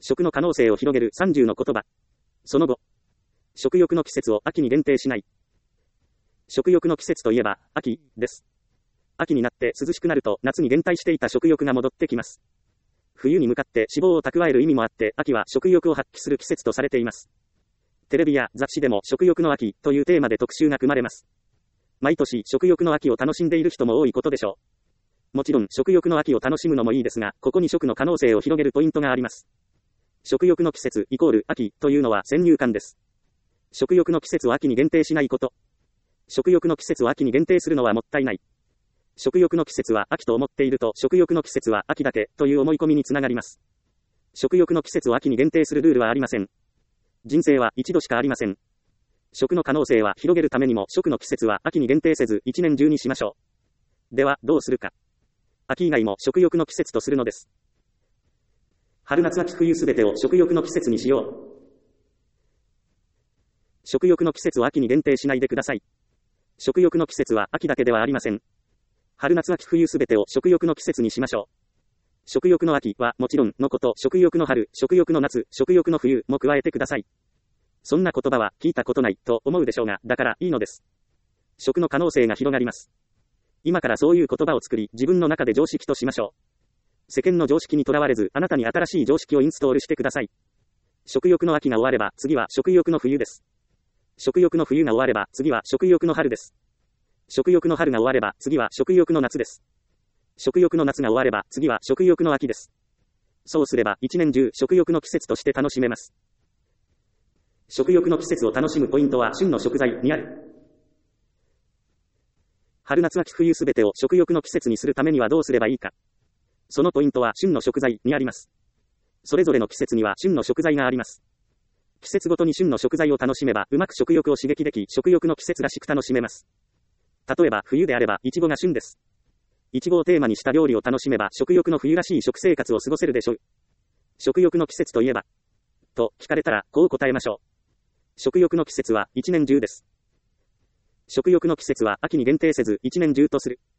食の可能性を広げる30の言葉。その後。食欲の季節を秋に限定しない。食欲の季節といえば、秋、です。秋になって涼しくなると夏に減退していた食欲が戻ってきます。冬に向かって脂肪を蓄える意味もあって、秋は食欲を発揮する季節とされています。テレビや雑誌でも食欲の秋というテーマで特集が組まれます。毎年食欲の秋を楽しんでいる人も多いことでしょう。もちろん食欲の秋を楽しむのもいいですが、ここに食の可能性を広げるポイントがあります。食欲の季節イコール秋というのは先入観です。食欲の季節を秋に限定しないこと。食欲の季節を秋に限定するのはもったいない。食欲の季節は秋と思っていると、食欲の季節は秋だけという思い込みにつながります。食欲の季節を秋に限定するルールはありません。人生は一度しかありません。食の可能性は広げるためにも、食の季節は秋に限定せず一年中にしましょう。では、どうするか。秋以外も食欲の季節とするのです。春夏秋冬すべてを食欲の季節にしよう。食欲の季節を秋に限定しないでください。食欲の季節は秋だけではありません。春夏秋冬すべてを食欲の季節にしましょう。食欲の秋はもちろんのこと、食欲の春、食欲の夏、食欲の冬も加えてください。そんな言葉は聞いたことないと思うでしょうが、だからいいのです。食の可能性が広がります。今からそういう言葉を作り、自分の中で常識としましょう。世間の常識にとらわれず、あなたに新しい常識をインストールしてください。食欲の秋が終われば、次は食欲の冬です。食欲の冬が終われば、次は食欲の春です。食欲の春が終われば、次は食欲の夏です。食欲の夏が終われば、次は食欲の秋です。そうすれば、一年中食欲の季節として楽しめます。食欲の季節を楽しむポイントは旬の食材にある。春夏秋冬すべてを食欲の季節にするためにはどうすればいいか。そのポイントは旬の食材にあります。それぞれの季節には旬の食材があります。季節ごとに旬の食材を楽しめば、うまく食欲を刺激でき、食欲の季節らしく楽しめます。例えば冬であれば、イチゴが旬です。イチゴをテーマにした料理を楽しめば、食欲の冬らしい食生活を過ごせるでしょう。食欲の季節といえばと聞かれたら、こう答えましょう。食欲の季節は一年中です。食欲の季節は秋に限定せず一年中とする。